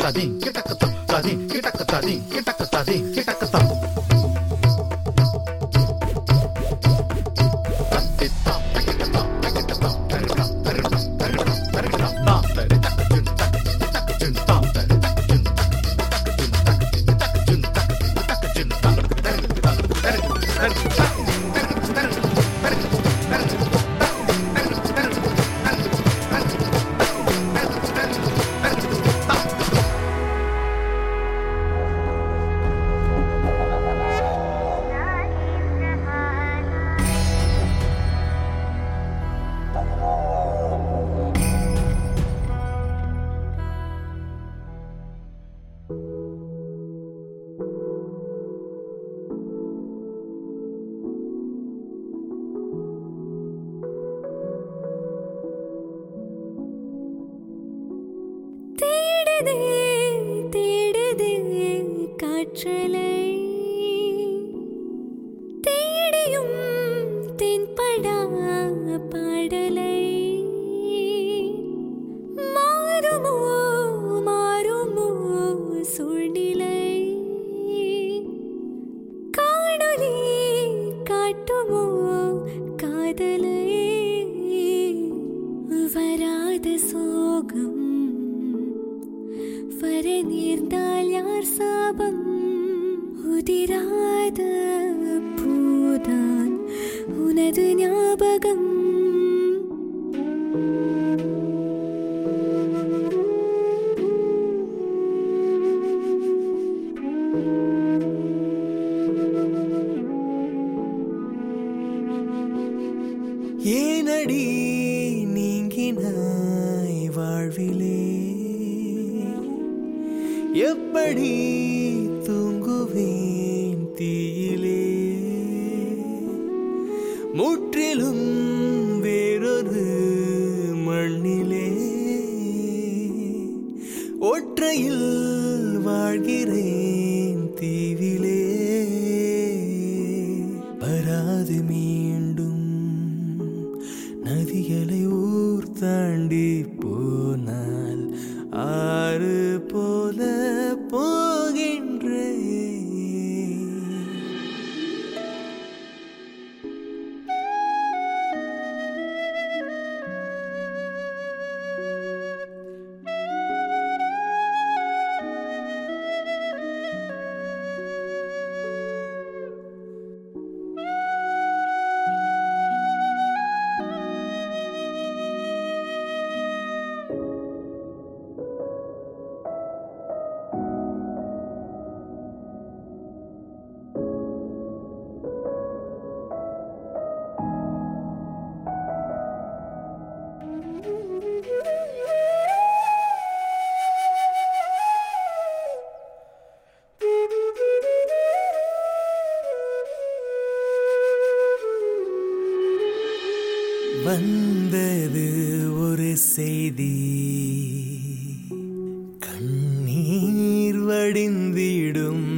காற்றலை தேடியும் தென்படா பாடலை மாறுமோ மாறுமோ சூழ்நிலை காணொலி காட்டுமோ காதலை வராத சோகம் வர நேர்ந்தால் யார் சாபம் உதிராத பூதான் உனது ஞாபகம் ஏனடி நீங்கினாய் வாழ்விலே எப்படி தூங்குவேன் தீயிலே முற்றிலும் வேறொரு மண்ணிலே ஒற்றையில் வாழ்கிறேன் தீவிலே வராது மீண்டும் நதிகளை ஊர் தாண்டி போனால் ஆறு போல போகின்றே வந்தது ஒரு செய்தி கண்ணீர் வடிந்திடும்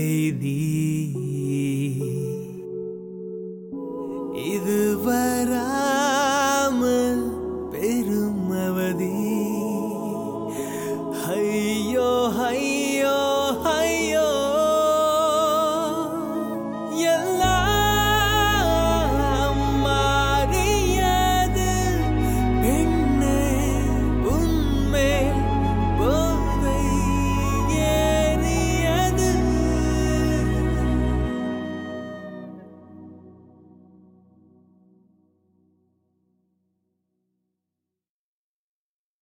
நற்செய்தி இது வரா